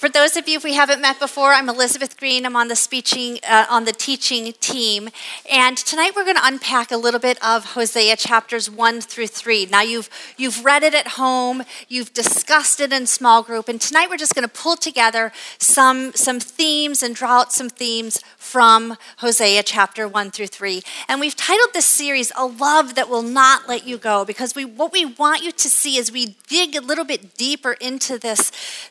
For those of you if we haven't met before, I'm Elizabeth Green. I'm on the teaching team, and tonight we're going to unpack a little bit of Hosea chapters 1 through 3. Now you've read it at home, you've discussed it in small group, and tonight we're just going to pull together some themes and draw out some themes from Hosea chapter 1 through 3. And we've titled this series "A Love That Will Not Let You Go," because what we want you to see as we dig a little bit deeper into this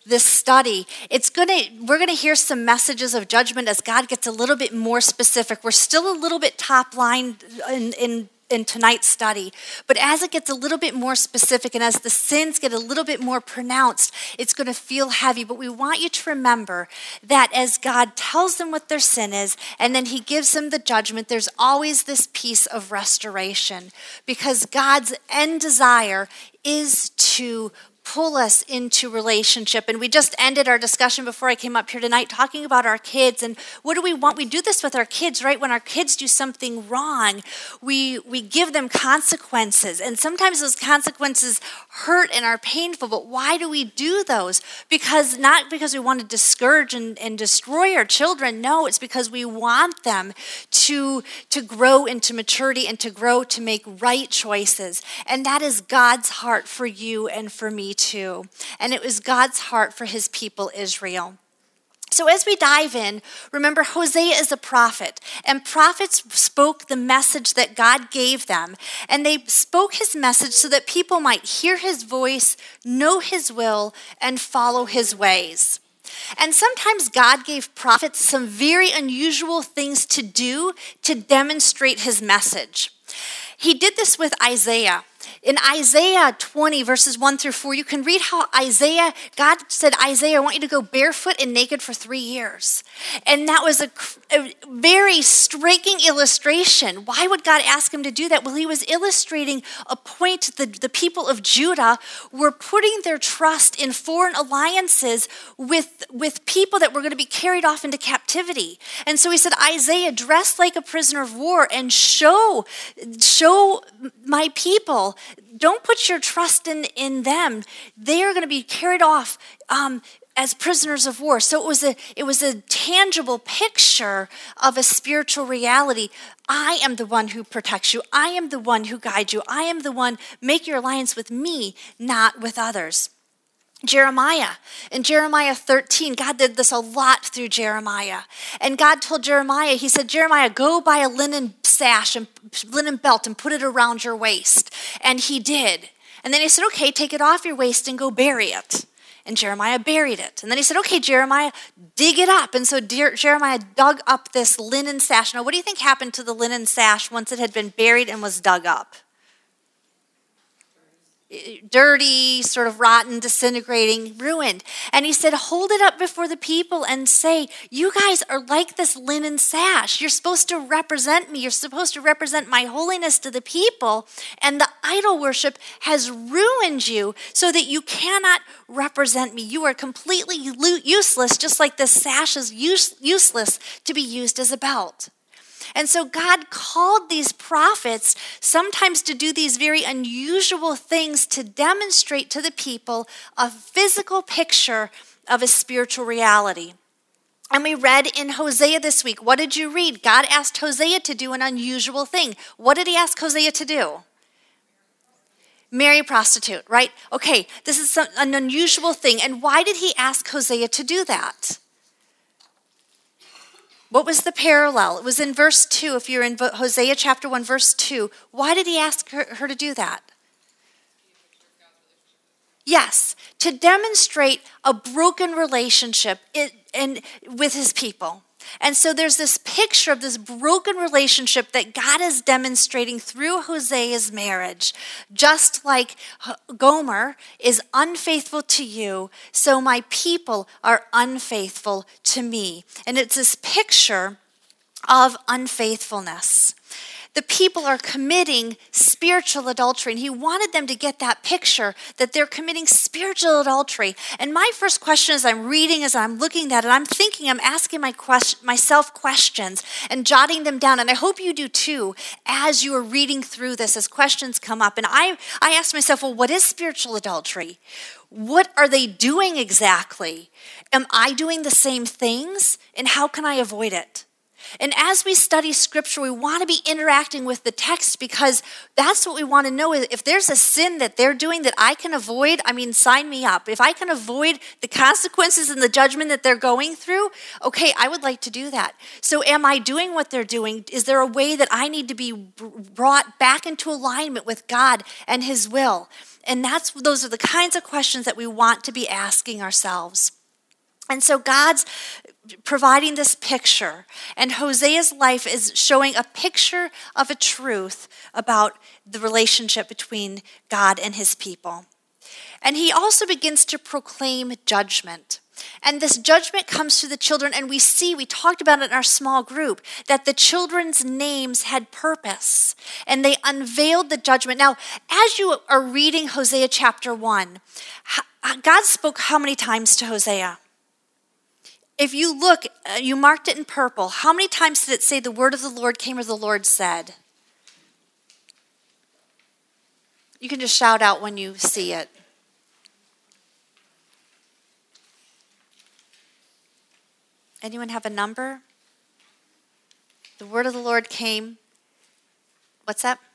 study, we're gonna hear some messages of judgment as God gets a little bit more specific. We're still a little bit top line in tonight's study, but as it gets a little bit more specific and as the sins get a little bit more pronounced, it's going to feel heavy. But we want you to remember that as God tells them what their sin is and then he gives them the judgment, there's always this piece of restoration, because God's end desire is to pull us into relationship. And we just ended our discussion before I came up here tonight talking about our kids. And what do we want? We do this with our kids, right? When our kids do something wrong, we give them consequences. And sometimes those consequences hurt and are painful. But why do we do those? Not because we want to discourage and destroy our children. No, it's because we want them to grow into maturity and to grow to make right choices. And that is God's heart for you and for me too. And it was God's heart for his people Israel. So as we dive in, remember Hosea is a prophet, and prophets spoke the message that God gave them, and they spoke his message so that people might hear his voice, know his will, and follow his ways. And sometimes God gave prophets some very unusual things to do to demonstrate his message. He did this with Isaiah. In Isaiah 20, verses 1 through 4, you can read how God said, Isaiah, I want you to go barefoot and naked for 3 years. And that was a very striking illustration. Why would God ask him to do that? Well, he was illustrating a point the people of Judah were putting their trust in foreign alliances with people that were going to be carried off into captivity. And so he said, Isaiah, dress like a prisoner of war and show my people. Don't put your trust in them. They are going to be carried off as prisoners of war. So it was a tangible picture of a spiritual reality. I am the one who protects you. I am the one who guides you. I am the one. Make your alliance with me, not with others. Jeremiah. In Jeremiah 13, God did this a lot through Jeremiah. And God told Jeremiah, he said, Jeremiah, go buy a linen sash and linen belt and put it around your waist. And he did. And then he said, okay, take it off your waist and go bury it. And Jeremiah buried it. And then he said, okay, Jeremiah, dig it up. And so Jeremiah dug up this linen sash. Now, what do you think happened to the linen sash once it had been buried and was dug up? Dirty, sort of rotten, disintegrating, ruined. And he said, hold it up before the people and say, you guys are like this linen sash. You're supposed to represent me. You're supposed to represent my holiness to the people. And the idol worship has ruined you so that you cannot represent me. You are completely useless, just like this sash is useless to be used as a belt. And so God called these prophets sometimes to do these very unusual things to demonstrate to the people a physical picture of a spiritual reality. And we read in Hosea this week, what did you read? God asked Hosea to do an unusual thing. What did he ask Hosea to do? Marry a prostitute, right? Okay, this is an unusual thing. And why did he ask Hosea to do that? What was the parallel? It was in verse 2. If you're in Hosea chapter 1, verse 2, why did he ask her to do that? Yes, to demonstrate a broken relationship with his people. And so there's this picture of this broken relationship that God is demonstrating through Hosea's marriage. Just like Gomer is unfaithful to you, so my people are unfaithful to me. And it's this picture of unfaithfulness. The people are committing spiritual adultery, and he wanted them to get that picture that they're committing spiritual adultery. And my first question as I'm reading, as I'm looking at it, I'm thinking, I'm asking myself questions and jotting them down. And I hope you do too as you are reading through this, as questions come up. And I ask myself, well, what is spiritual adultery? What are they doing exactly? Am I doing the same things? And how can I avoid it? And as we study scripture, we want to be interacting with the text, because that's what we want to know. If there's a sin that they're doing that I can avoid, sign me up. If I can avoid the consequences and the judgment that they're going through, okay, I would like to do that. So am I doing what they're doing? Is there a way that I need to be brought back into alignment with God and his will? And those are the kinds of questions that we want to be asking ourselves. And so God's providing this picture, and Hosea's life is showing a picture of a truth about the relationship between God and his people. And he also begins to proclaim judgment. And this judgment comes to the children, and we talked about it in our small group, that the children's names had purpose, and they unveiled the judgment. Now, as you are reading Hosea chapter 1, God spoke how many times to Hosea? If you look, you marked it in purple. How many times did it say the word of the Lord came or the Lord said? You can just shout out when you see it. Anyone have a number? The word of the Lord came. What's that?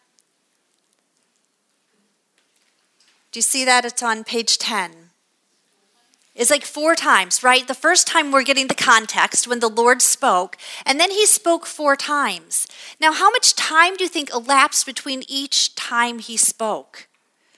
Do you see that? It's on page 10. It's like 4 times, right? The first time we're getting the context when the Lord spoke, and then he spoke 4 times. Now, how much time do you think elapsed between each time he spoke?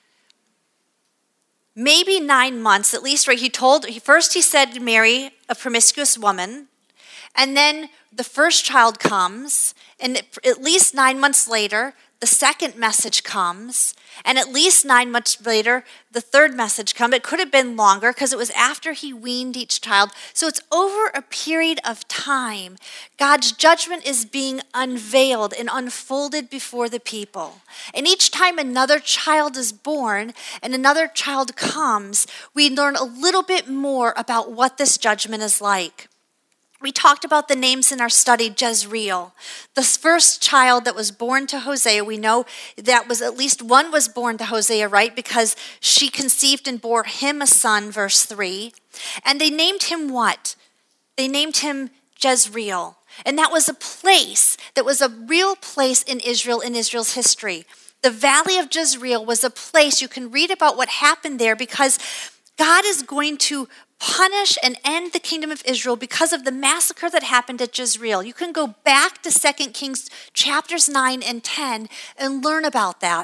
Maybe 9 months, at least, right? First he said marry a promiscuous woman, and then the first child comes, and at least 9 months later, the second message comes, and at least 9 months later, the third message comes. It could have been longer because it was after he weaned each child. So it's over a period of time. God's judgment is being unveiled and unfolded before the people. And each time another child is born and another child comes, we learn a little bit more about what this judgment is like. We talked about the names in our study, Jezreel. The first child that was born to Hosea, we know that was at least one was born to Hosea, right? Because she conceived and bore him a son, verse 3. And they named him what? They named him Jezreel. And that was a place, that was a real place in Israel, in Israel's history. The Valley of Jezreel was a place, you can read about what happened there, because God is going to punish and end the kingdom of Israel because of the massacre that happened at Jezreel. You can go back to 2 Kings chapters 9 and 10 and learn about that.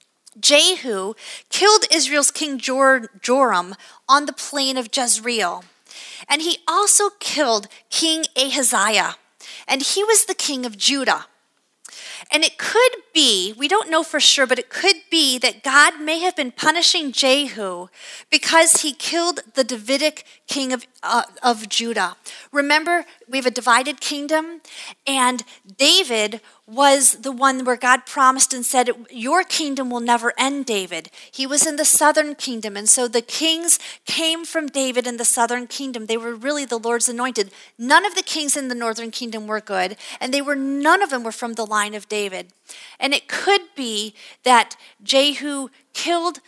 Jehu killed Israel's king Joram on the plain of Jezreel. And he also killed King Ahaziah. And he was the king of Judah. And it could be, we don't know for sure, but it could be that God may have been punishing Jehu because he killed the Davidic king of Judah. Remember, we have a divided kingdom, and David was the one where God promised and said, your kingdom will never end, David. He was in the southern kingdom, and so the kings came from David in the southern kingdom. They were really the Lord's anointed. None of the kings in the northern kingdom were good, and none of them were from the line of David. And it could be that Jehu killed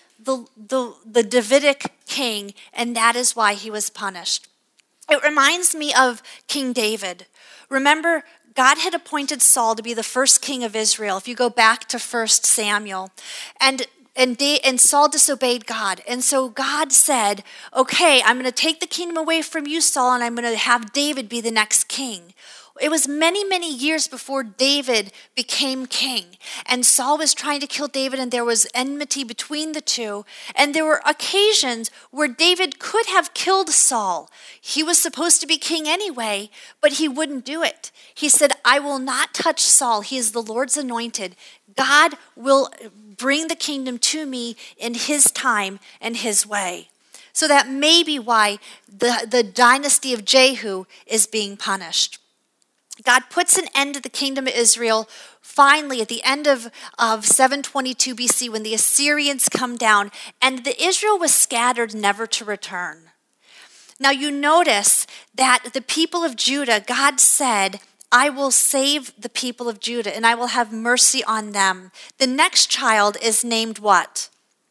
the Davidic king, and that is why he was punished. It reminds me of King David. Remember, God had appointed Saul to be the first king of Israel. If you go back to 1 Samuel, and Saul disobeyed God. And so God said, okay, I'm going to take the kingdom away from you, Saul, and I'm going to have David be the next king. It was many, many years before David became king. And Saul was trying to kill David, and there was enmity between the two. And there were occasions where David could have killed Saul. He was supposed to be king anyway, but he wouldn't do it. He said, I will not touch Saul. He is the Lord's anointed. God will bring the kingdom to me in his time and his way. So that may be why the dynasty of Jehu is being punished. God puts an end to the kingdom of Israel finally at the end of 722 BC when the Assyrians come down, and the Israel was scattered never to return. Now you notice that the people of Judah, God said, I will save the people of Judah and I will have mercy on them. The next child is named what?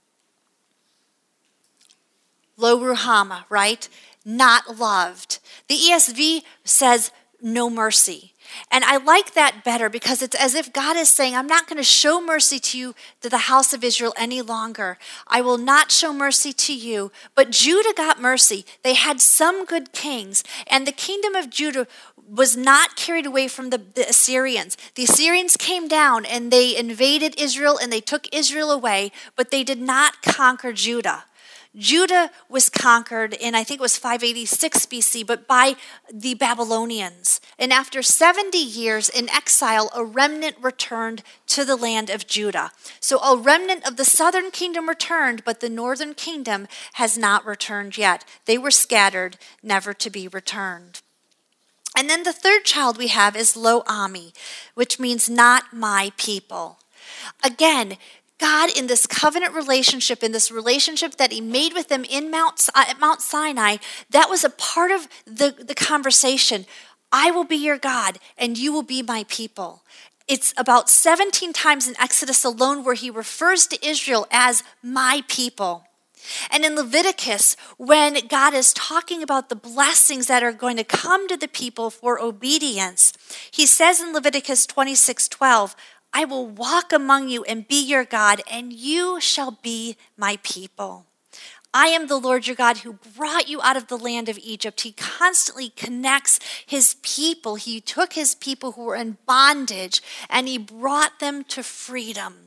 Lo Ruhamah, right? Not loved. The ESV says no mercy. And I like that better because it's as if God is saying, I'm not going to show mercy to you, to the house of Israel any longer. I will not show mercy to you. But Judah got mercy. They had some good kings. And the kingdom of Judah was not carried away from the Assyrians. The Assyrians came down and they invaded Israel and they took Israel away, but they did not conquer Judah. Judah was conquered in, I think it was 586 BC, but by the Babylonians. And after 70 years in exile, a remnant returned to the land of Judah. So a remnant of the southern kingdom returned, but the northern kingdom has not returned yet. They were scattered, never to be returned. And then the third child we have is Lo-Ami, which means not my people. Again, God, in this covenant relationship, in this relationship that he made with them in Mount Sinai, that was a part of the conversation. I will be your God, and you will be my people. It's about 17 times in Exodus alone where he refers to Israel as my people. And in Leviticus, when God is talking about the blessings that are going to come to the people for obedience, he says in Leviticus 26:12, I will walk among you and be your God, and you shall be my people. I am the Lord your God who brought you out of the land of Egypt. He constantly connects his people. He took his people who were in bondage and he brought them to freedom.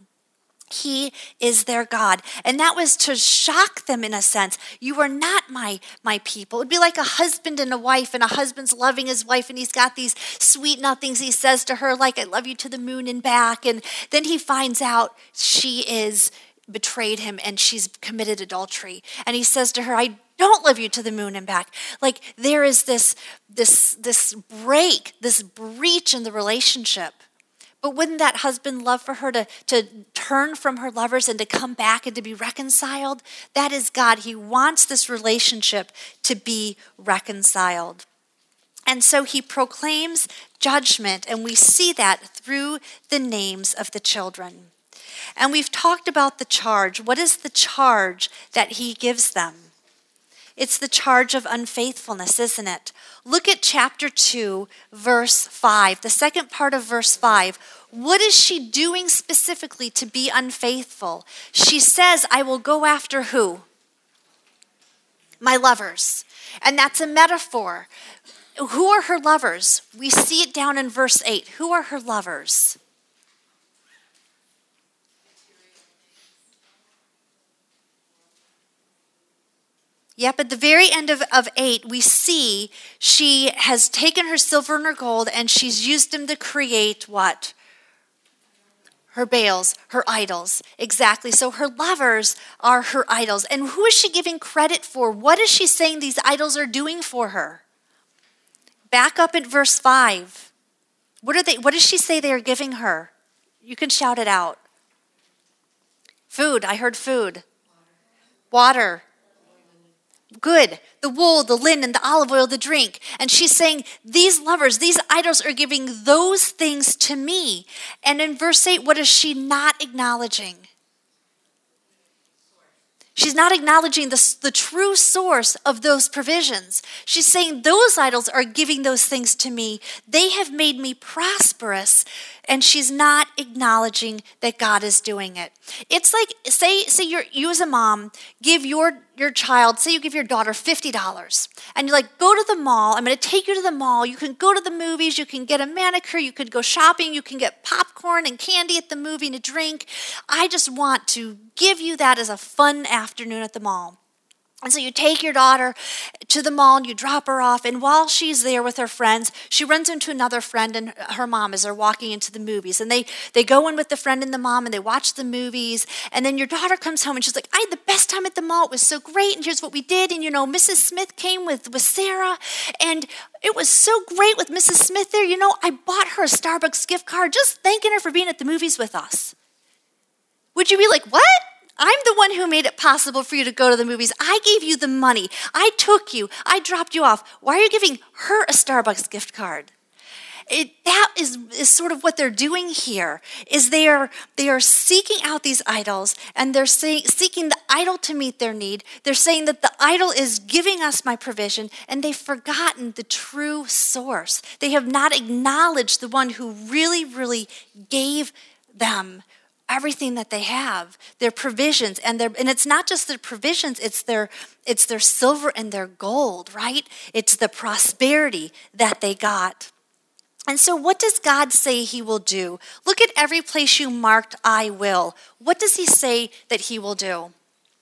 He is their God. And that was to shock them in a sense. You are not my people. It would be like a husband and a wife, and a husband's loving his wife, and he's got these sweet nothings he says to her, like, I love you to the moon and back. And then he finds out she is betrayed him and she's committed adultery. And he says to her, I don't love you to the moon and back. Like there is this break, this breach in the relationship. But wouldn't that husband love for her to turn from her lovers and to come back and to be reconciled? That is God. He wants this relationship to be reconciled. And so he proclaims judgment, and we see that through the names of the children. And we've talked about the charge. What is the charge that he gives them? It's the charge of unfaithfulness, isn't it? Look at chapter 2, verse 5, the second part of verse 5. What is she doing specifically to be unfaithful? She says, I will go after who? My lovers. And that's a metaphor. Who are her lovers? We see it down in verse 8. Who are her lovers? Yep, at the very end of 8, we see she has taken her silver and her gold and she's used them to create what? Her Baals, her idols. Exactly. So her lovers are her idols. And who is she giving credit for? What is she saying these idols are doing for her? Back up at verse 5. What does she say they are giving her? You can shout it out. Food. I heard food. Water. Good. The wool, the linen, the olive oil, the drink. And she's saying, these lovers, these idols are giving those things to me. And in verse 8, what is she not acknowledging? She's not acknowledging the true source of those provisions. She's saying those idols are giving those things to me. They have made me prosperous. And she's not acknowledging that God is doing it. It's like, say you as a mom give your child, say you give your daughter $50. And you're like, go to the mall. I'm going to take you to the mall. You can go to the movies. You can get a manicure. You could go shopping. You can get popcorn and candy at the movie and a drink. I just want to give you that as a fun afternoon at the mall. And so you take your daughter to the mall and you drop her off. And while she's there with her friends, she runs into another friend and her mom as they're walking into the movies. And they go in with the friend and the mom and they watch the movies. And then your daughter comes home and she's like, I had the best time at the mall. It was so great. And here's what we did. And, Mrs. Smith came with Sarah. And it was so great with Mrs. Smith there. I bought her a Starbucks gift card just thanking her for being at the movies with us. Would you be like, what? I'm the one who made it possible for you to go to the movies. I gave you the money. I took you. I dropped you off. Why are you giving her a Starbucks gift card? That is sort of what they're doing here, is they are seeking out these idols, and they're seeking the idol to meet their need. They're saying that the idol is giving us my provision, and they've forgotten the true source. They have not acknowledged the one who really, really gave them everything that they have, their provisions, and it's not just their provisions, it's their silver and their gold, right? It's the prosperity that they got. And so what does God say he will do? Look at every place you marked, I will. What does he say that he will do?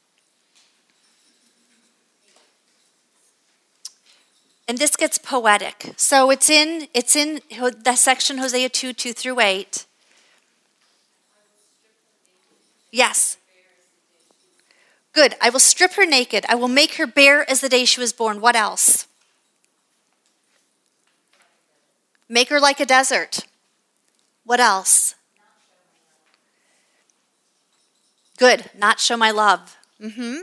And this gets poetic. So it's in that section, Hosea 2:2-8. Yes. Good. I will strip her naked. I will make her bare as the day she was born. What else? Make her like a desert. What else? Good. Not show my love. Do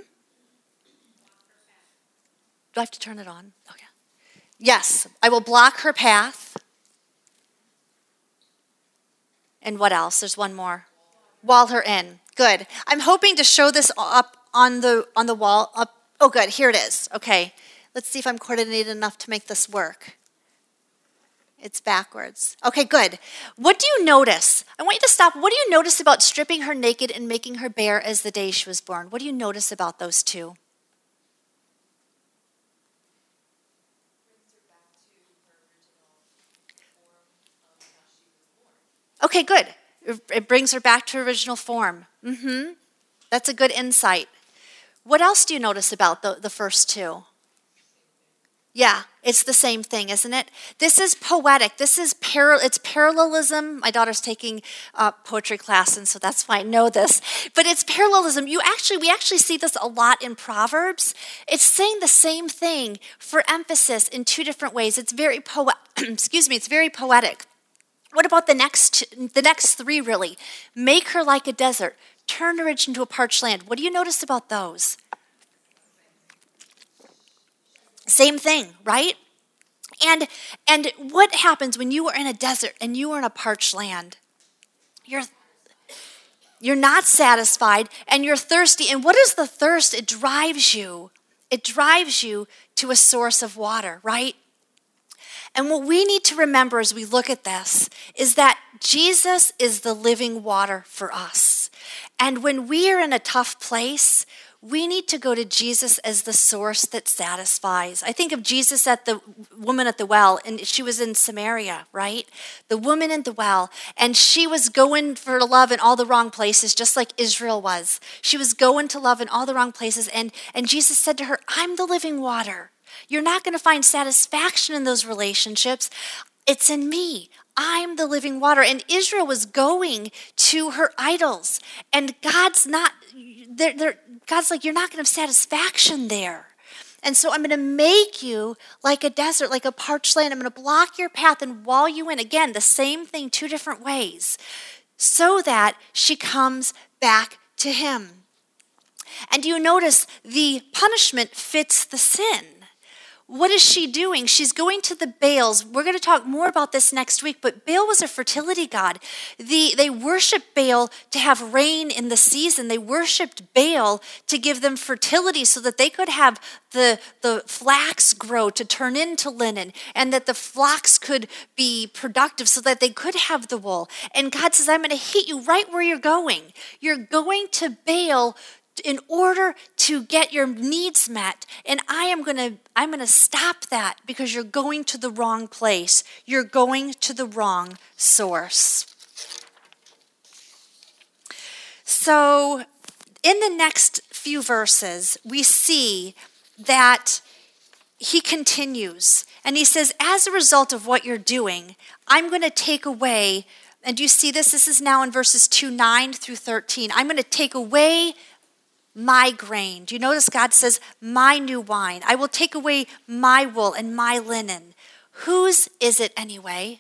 I have to turn it on? Okay. Yes. I will block her path. And what else? There's one more. Wall her in. Good. I'm hoping to show this up on the wall. Oh, good. Here it is. Okay. Let's see if I'm coordinated enough to make this work. It's backwards. Okay, good. What do you notice? I want you to stop. What do you notice about stripping her naked and making her bare as the day she was born? What do you notice about those two? Okay, good. It brings her back to her original form. That's a good insight. What else do you notice about the first two? Yeah, it's the same thing, isn't it? This is poetic. This is it's parallelism. My daughter's taking poetry class, and so that's why I know this. But it's parallelism. We actually see this a lot in Proverbs. It's saying the same thing for emphasis in two different ways. It's very it's very poetic. What about the next three, really? Make her like a desert. Turn her into a parched land. What do you notice about those? Same thing, right? And what happens when you are in a desert and you are in a parched land? You're not satisfied and you're thirsty. And what is the thirst? It drives you. It drives you to a source of water, right? And what we need to remember as we look at this is that Jesus is the living water for us. And when we are in a tough place, we need to go to Jesus as the source that satisfies. I think of Jesus at the woman at the well, and she was in Samaria, right? The woman in the well, and she was going for love in all the wrong places, just like Israel was. She was going to love in all the wrong places, and Jesus said to her, I'm the living water. You're not going to find satisfaction in those relationships. It's in me. I'm the living water. And Israel was going to her idols. And God's like, you're not going to have satisfaction there. And so I'm going to make you like a desert, like a parched land. I'm going to block your path and wall you in. Again, the same thing, two different ways. So that she comes back to him. And do you notice the punishment fits the sin? What is she doing? She's going to the Baals. We're going to talk more about this next week, but Baal was a fertility god. They worshiped Baal to have rain in the season. They worshiped Baal to give them fertility so that they could have the flax grow to turn into linen and that the flocks could be productive so that they could have the wool. And God says, I'm going to hit you right where you're going. You're going to Baal in order to get your needs met. And I'm going to stop that because you're going to the wrong place. You're going to the wrong source. So in the next few verses, we see that he continues. And he says, as a result of what you're doing, I'm going to take away, and do you see this? This is now in verses 2:9 through 13. I'm going to take away my grain. Do you notice God says, my new wine? I will take away my wool and my linen. Whose is it anyway?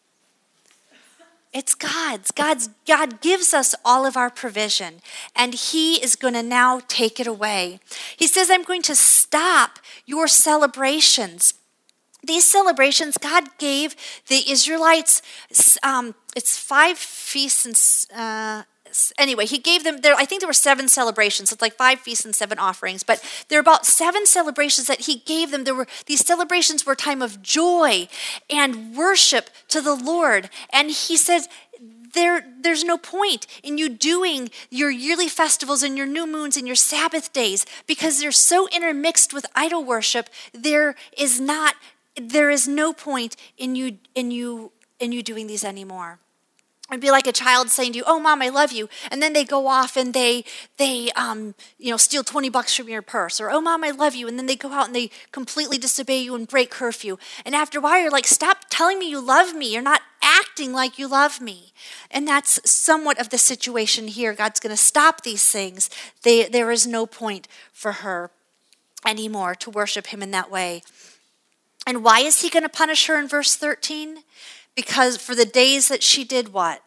It's God's. God gives us all of our provision, and he is going to now take it away. He says, I'm going to stop your celebrations. These celebrations, God gave the Israelites, it's 5 feasts and anyway, he gave them, I think there were 7 celebrations. It's like 5 feasts and 7 offerings. But there are about 7 celebrations that he gave them. These celebrations were a time of joy and worship to the Lord. And he said, there's no point in you doing your yearly festivals and your new moons and your Sabbath days because they're so intermixed with idol worship. There is no point in you doing these anymore. It'd be like a child saying to you, oh, Mom, I love you. And then they go off and they steal $20 from your purse. Or, oh, Mom, I love you. And then they go out and they completely disobey you and break curfew. And after a while, you're like, stop telling me you love me. You're not acting like you love me. And that's somewhat of the situation here. God's going to stop these things. There is no point for her anymore to worship him in that way. And why is he going to punish her in verse 13? Because for the days that she did what?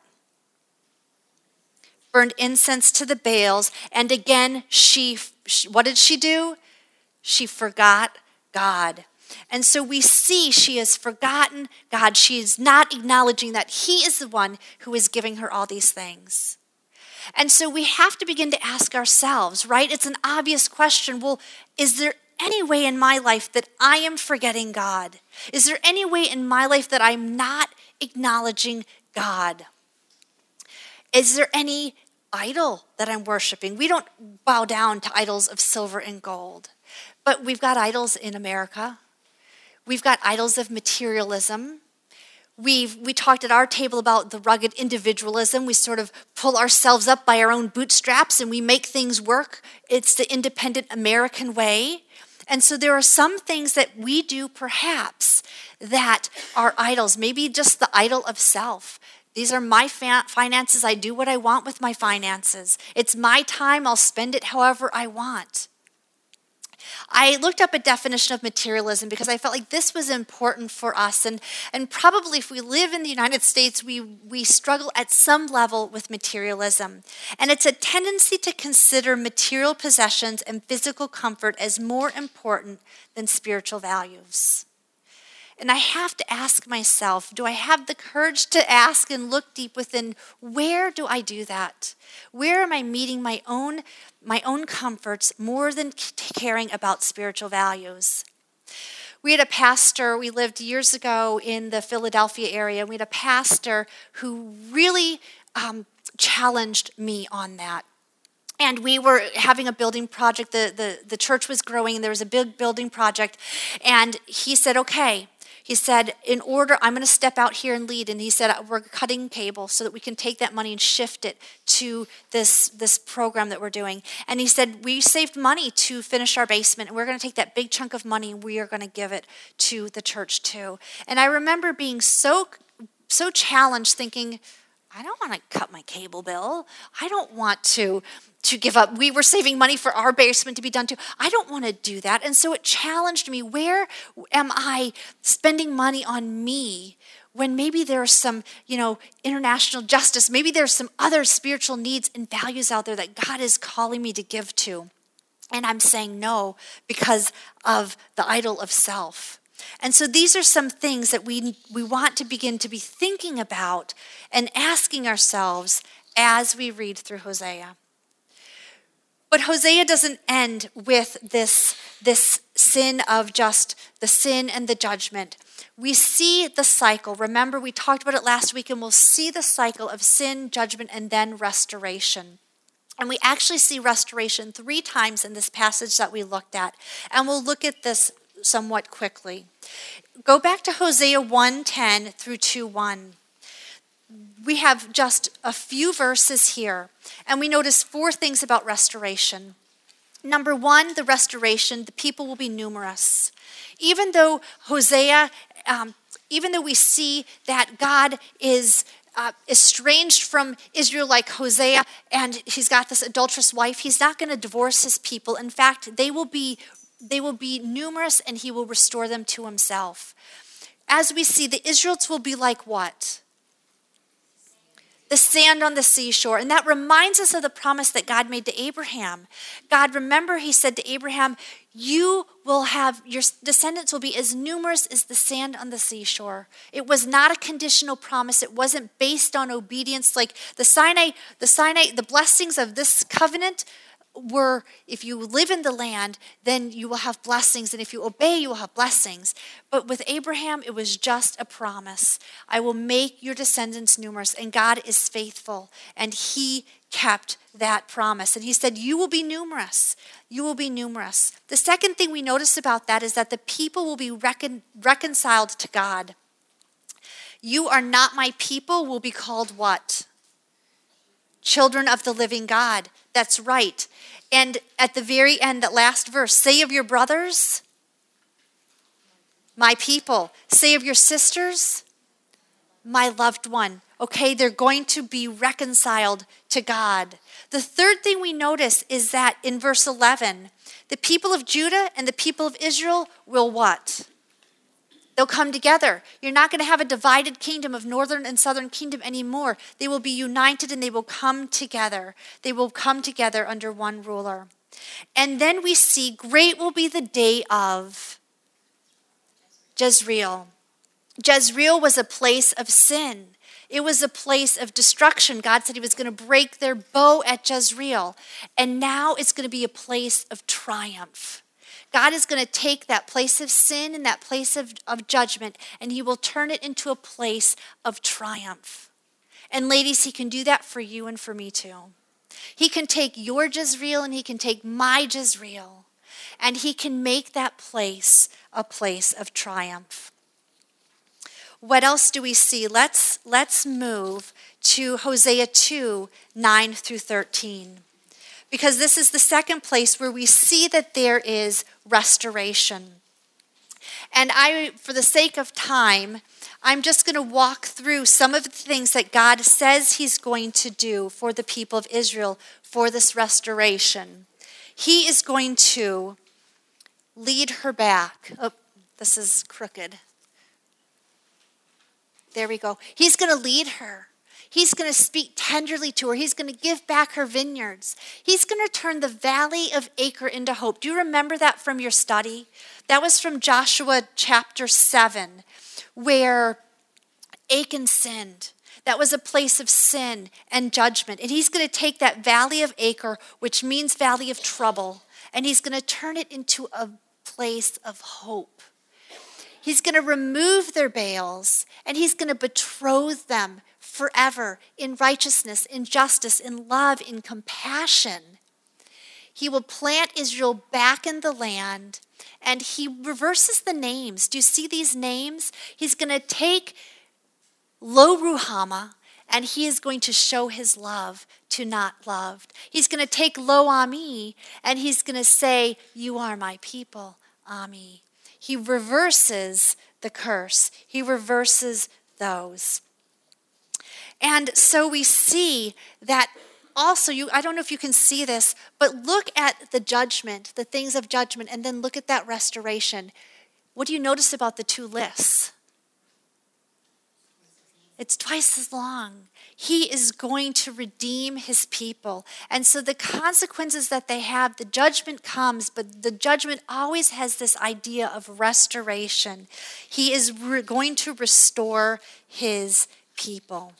Burned incense to the Baals. And again, what did she do? She forgot God. And so we see she has forgotten God. She is not acknowledging that he is the one who is giving her all these things. And so we have to begin to ask ourselves, right? It's an obvious question. Well, is there any way in my life that I am forgetting God? Is there any way in my life that I'm not acknowledging God? Is there any idol that I'm worshiping? We don't bow down to idols of silver and gold, but we've got idols in America. We've got idols of materialism. We talked at our table about the rugged individualism. We sort of pull ourselves up by our own bootstraps and we make things work. It's the independent American way. And so there are some things that we do perhaps that are idols, maybe just the idol of self. These are my finances. I do what I want with my finances. It's my time. I'll spend it however I want. I looked up a definition of materialism because I felt like this was important for us. And probably if we live in the United States, we struggle at some level with materialism. And it's a tendency to consider material possessions and physical comfort as more important than spiritual values. And I have to ask myself, do I have the courage to ask and look deep within, where do I do that? Where am I meeting my own comforts more than caring about spiritual values? We had a pastor, we lived years ago in the Philadelphia area. We had a pastor who really challenged me on that. And we were having a building project. The church was growing, and there was a big building project. And he said, okay. He said, I'm going to step out here and lead. And he said, we're cutting cable so that we can take that money and shift it to this program that we're doing. And he said, we saved money to finish our basement. And we're going to take that big chunk of money and we are going to give it to the church too. And I remember being so challenged, thinking, I don't want to cut my cable bill. I don't want to give up. We were saving money for our basement to be done too. I don't want to do that. And so it challenged me. Where am I spending money on me when maybe there's some, international justice, maybe there's some other spiritual needs and values out there that God is calling me to give to? And I'm saying no because of the idol of self. And so these are some things that we want to begin to be thinking about and asking ourselves as we read through Hosea. But Hosea doesn't end with this sin of just the sin and the judgment. We see the cycle. Remember, we talked about it last week, and we'll see the cycle of sin, judgment, and then restoration. And we actually see restoration 3 times in this passage that we looked at. And we'll look at this somewhat quickly. Go back to Hosea 1:10 through 2:1. We have just a few verses here, and we notice 4 things about restoration. Number one, the restoration, the people will be numerous. Even though Hosea, even though we see that God is estranged from Israel like Hosea, and he's got this adulterous wife, he's not going to divorce his people. In fact, they will be numerous, and he will restore them to himself. As we see, the Israelites will be like what? The sand on the seashore. And that reminds us of the promise that God made to Abraham. God, remember, he said to Abraham, your descendants will be as numerous as the sand on the seashore. It was not a conditional promise. It wasn't based on obedience. Like the blessings of this covenant were, if you live in the land, then you will have blessings. And if you obey, you will have blessings. But with Abraham, it was just a promise. I will make your descendants numerous. And God is faithful. And he kept that promise. And he said, you will be numerous. You will be numerous. The second thing we notice about that is that the people will be reconciled to God. You are not my people will be called what? Children of the living God. That's right. And at the very end, that last verse, say of your brothers, my people. Say of your sisters, my loved one. Okay, they're going to be reconciled to God. The third thing we notice is that in verse 11, the people of Judah and the people of Israel will what? They'll come together. You're not going to have a divided kingdom of northern and southern kingdom anymore. They will be united and they will come together. They will come together under one ruler. And then we see great will be the day of Jezreel. Jezreel was a place of sin. It was a place of destruction. God said he was going to break their bow at Jezreel. And now it's going to be a place of triumph. God is going to take that place of sin and that place of judgment, and he will turn it into a place of triumph. And ladies, he can do that for you and for me too. He can take your Jezreel and he can take my Jezreel, and he can make that place a place of triumph. What else do we see? Let's move to Hosea 2, 9 through 13. Because this is the second place where we see that there is restoration. And for the sake of time, I'm just going to walk through some of the things that God says he's going to do for the people of Israel for this restoration. He is going to lead her back. Oh, this is crooked. There we go. He's going to lead her. He's going to speak tenderly to her. He's going to give back her vineyards. He's going to turn the valley of Acre into hope. Do you remember that from your study? That was from Joshua chapter 7, where Achan sinned. That was a place of sin and judgment. And he's going to take that valley of Acre, which means valley of trouble, and he's going to turn it into a place of hope. He's going to remove their Baals, and he's going to betroth them forever in righteousness, in justice, in love, in compassion. He will plant Israel back in the land, and he reverses the names. Do you see these names? He's going to take Lo Ruhamah, and he is going to show his love to not loved. He's going to take Lo Ami, and he's going to say, you are my people, Ami. He reverses the curse. He reverses those. And so we see that also, I don't know if you can see this, but look at the judgment, the things of judgment, and then look at that restoration. What do you notice about the two lists? It's twice as long. He is going to redeem his people. And so the consequences that they have, the judgment comes, but the judgment always has this idea of restoration. He is going to restore his people.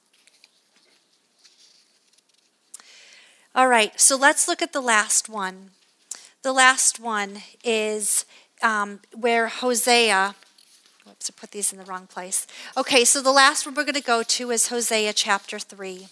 All right, so let's look at the last one. The last one is where Hosea, whoops, I put these in the wrong place. Okay, so the last one we're going to go to is Hosea chapter 3.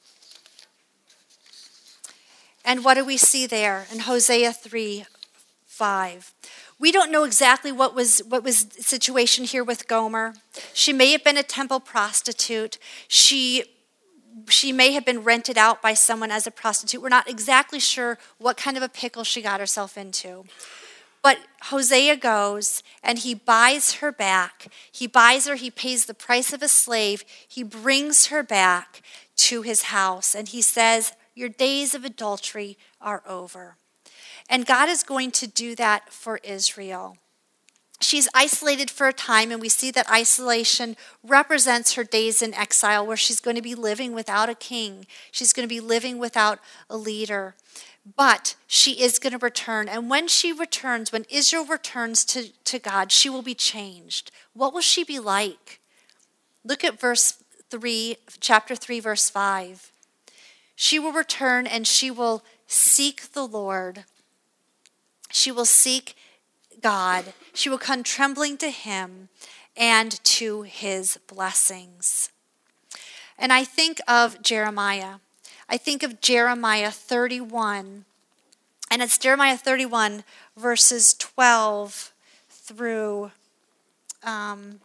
And what do we see there in Hosea 3, 5. We don't know exactly what was the situation here with Gomer. She may have been a temple prostitute. She may have been rented out by someone as a prostitute. We're not exactly sure what kind of a pickle she got herself into. But Hosea goes and he buys her back. He buys her, he pays the price of a slave. He brings her back to his house and he says, your days of adultery are over. And God is going to do that for Israel. She's isolated for a time, and we see that isolation represents her days in exile, where she's going to be living without a king. She's going to be living without a leader. But she is going to return. And when she returns, when Israel returns to God, she will be changed. What will she be like? Look at chapter 3, verse 5. She will return and she will seek the Lord. She will seek God. She will come trembling to him and to his blessings. And I think of Jeremiah. I think of Jeremiah 31. And it's Jeremiah 31 verses 12 through, Jeremiah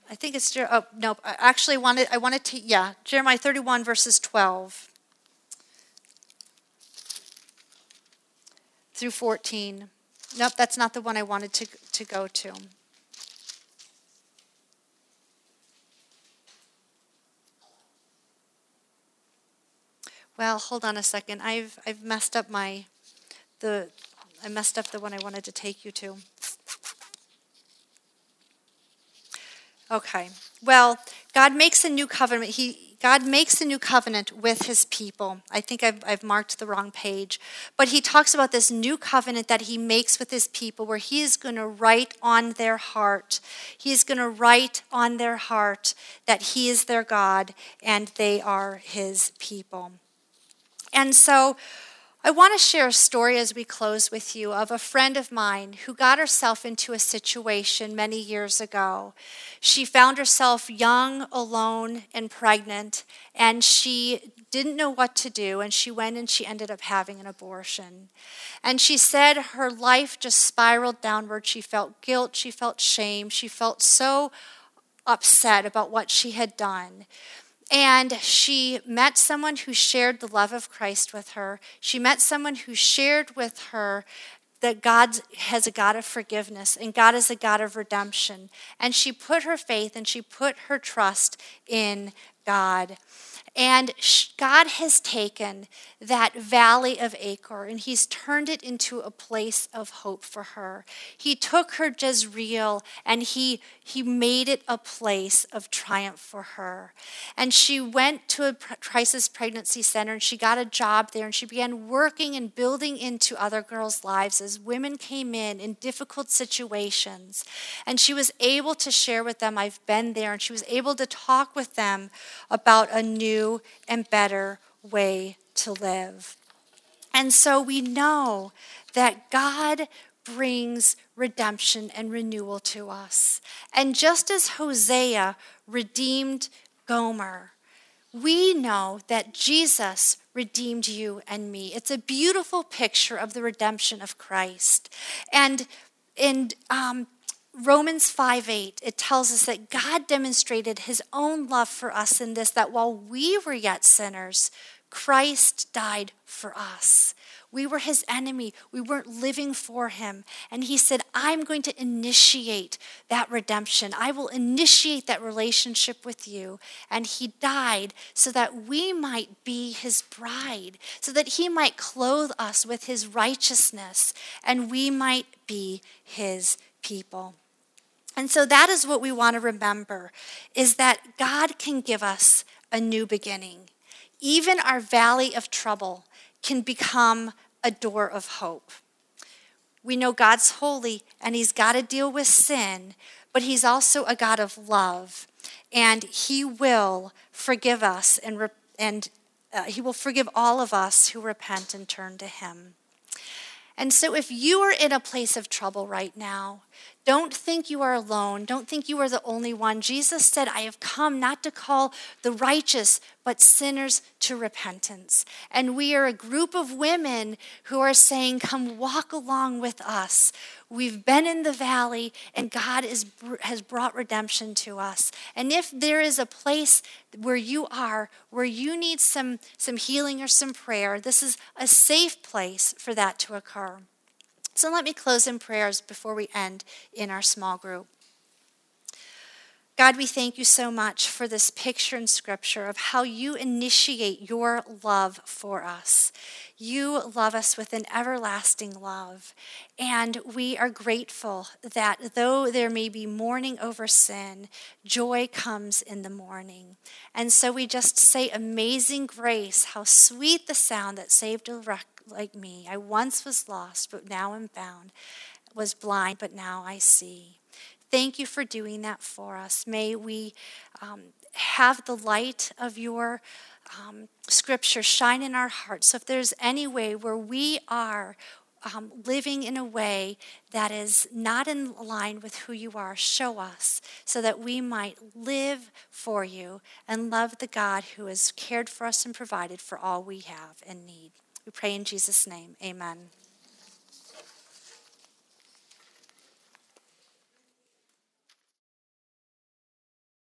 31 verses 12 through 14. Nope, that's not the one I wanted to go to. Well, hold on a second. I've messed up I messed up the one I wanted to take you to. Okay. Well, God makes a new covenant. God makes a new covenant with his people. I think I've marked the wrong page. But he talks about this new covenant that he makes with his people where he is going to write on their heart. He is going to write on their heart that he is their God and they are his people. And so I want to share a story as we close with you of a friend of mine who got herself into a situation many years ago. She found herself young, alone, and pregnant, and she didn't know what to do, and she went and she ended up having an abortion. And she said her life just spiraled downward. She felt guilt, she felt shame, she felt so upset about what she had done. And she met someone who shared the love of Christ with her. She met someone who shared with her that God has a God of forgiveness and God is a God of redemption. And she put her faith and she put her trust in God. And God has taken that valley of Achor and he's turned it into a place of hope for her. He took her Jezreel and he made it a place of triumph for her. And she went to a crisis pregnancy center and she got a job there and she began working and building into other girls' lives as women came in difficult situations. And she was able to share with them, I've been there, and she was able to talk with them about a new and better way to live. And so we know that God brings redemption and renewal to us. And just as Hosea redeemed Gomer, we know that Jesus redeemed you and me. It's a beautiful picture of the redemption of Christ. And in Romans 5:8, it tells us that God demonstrated his own love for us in this, that while we were yet sinners, Christ died for us. We were his enemy. We weren't living for him. And he said, I'm going to initiate that redemption. I will initiate that relationship with you. And he died so that we might be his bride, so that he might clothe us with his righteousness, and we might be his people. And so that is what we want to remember, is that God can give us a new beginning. Even our valley of trouble can become a door of hope. We know God's holy and he's got to deal with sin, but he's also a God of love. And he will forgive us and he will forgive all of us who repent and turn to him. And so if you are in a place of trouble right now, don't think you are alone. Don't think you are the only one. Jesus said, I have come not to call the righteous, but sinners to repentance. And we are a group of women who are saying, come walk along with us. We've been in the valley, and God has brought redemption to us. And if there is a place where you are, where you need some healing or some prayer, this is a safe place for that to occur. So let me close in prayers before we end in our small group. God, we thank you so much for this picture in Scripture of how you initiate your love for us. You love us with an everlasting love. And we are grateful that though there may be mourning over sin, joy comes in the morning. And so we just say, amazing grace, how sweet the sound that saved a wreck like me. I once was lost, but now am found. Was blind, but now I see. Thank you for doing that for us. May we have the light of your Scripture shine in our hearts. So if there's any way where we are living in a way that is not in line with who you are, show us so that we might live for you and love the God who has cared for us and provided for all we have and need. We pray in Jesus' name. Amen.